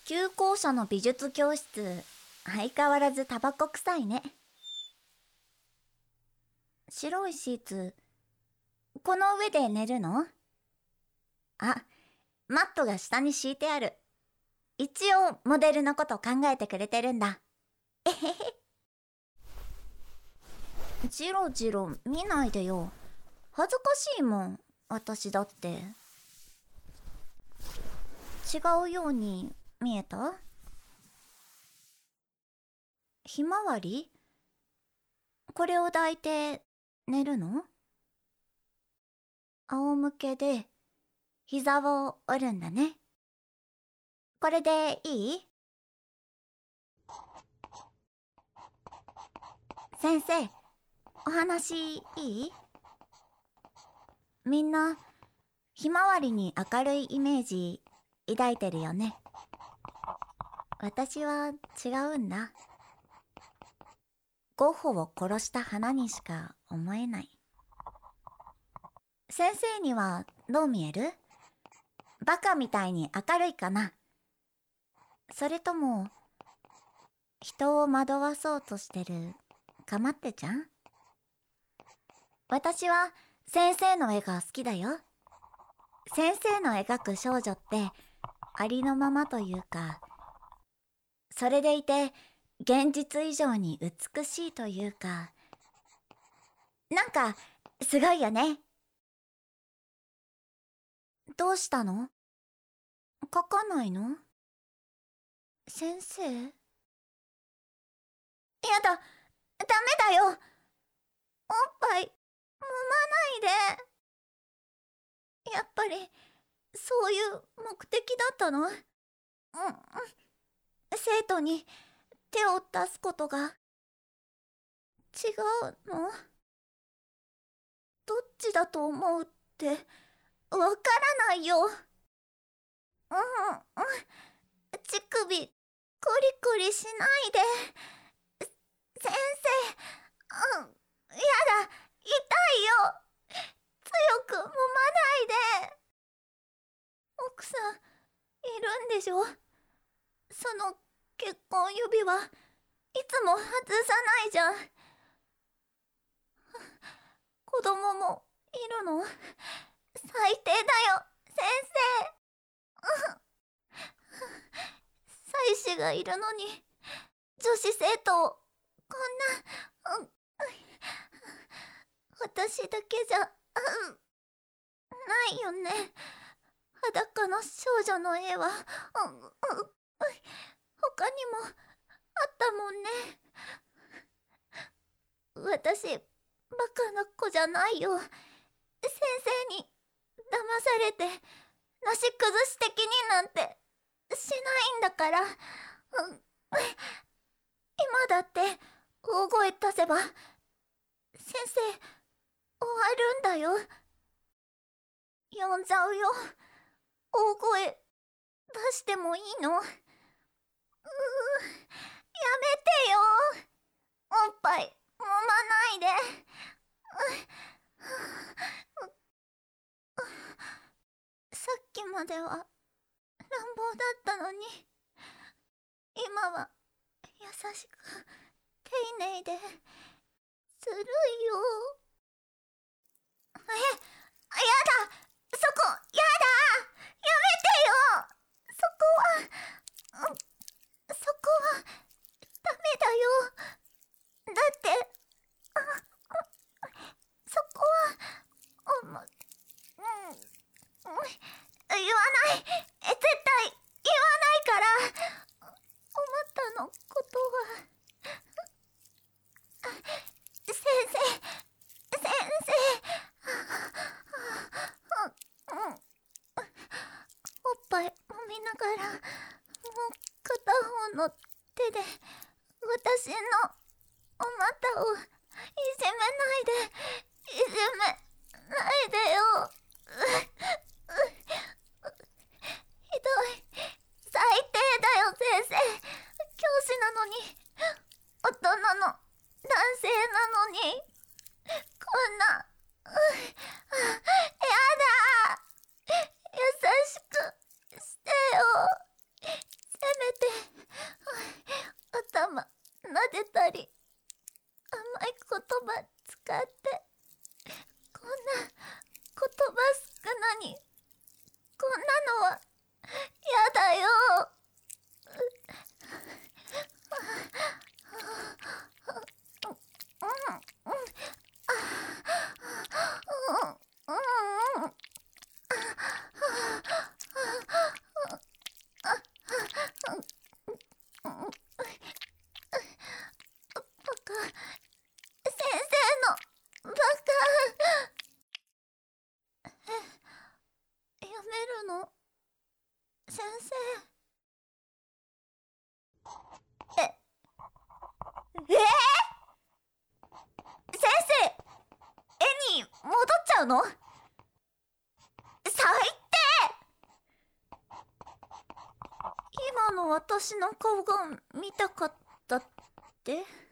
旧校舎の美術教室、相変わらずタバコ臭いね。白いシーツ、この上で寝るの？あ、マットが下に敷いてある。一応モデルのこと考えてくれてるんだ。えへへ。じろじろ見ないでよ。恥ずかしいもん、私だって。違うように見えた？ひまわり？これを抱いて寝るの？仰向けで膝を折るんだね。これでいい？先生、お話いい？みんなひまわりに明るいイメージ抱いてるよね。私は違うんだ。ゴッホを殺した花にしか思えない。先生にはどう見える？バカみたいに明るいかな？それとも人を惑わそうとしてるかまってちゃん？私は先生の絵が好きだよ。先生の描く少女ってありのままというか、それでいて現実以上に美しいというか、なんかすごいよね。どうしたの？描かないの？先生？やだ、ダメだよ。おっぱい揉まないで。やっぱりそういう目的だったの？生徒に手を出すことが違うの？どっちだと思うってわからないよ。乳首コリコリしないで。先生、やだ、痛いよ。強く揉まないで。奥さんいるんでしょ？その結婚指輪いつも外さないじゃん。子供もいるの？最低だよ、先生。妻子がいるのに女子生徒をこんな、私だけじゃないよね。裸の少女の絵は他にもあったもんね。私バカな子じゃないよ。先生に騙されてなし崩し的になんてしないんだから。今だって大声出せば先生終わるんだよ。呼んじゃうよ。大声出してもいいの？やめてよ。おっぱい揉まないで。さっきまでは乱暴だったのに、今は優しく丁寧でずるいよ。やだ、そこやだ、やめてよ。そこはダメだよ。だってそこは言わない、絶対言わないから。お股のことは先生、おっぱい揉みながら、もう片方の手で私のお股をいじめないで、いじめないでよ。ひどい、最低だよ先生。教師なのに、大人の男性なのに、こんな、やだ。優しくしてよ。せめ先生のバカ。やめるの先生。先生、絵に戻っちゃうの？最低。今の私の顔が見たかったって？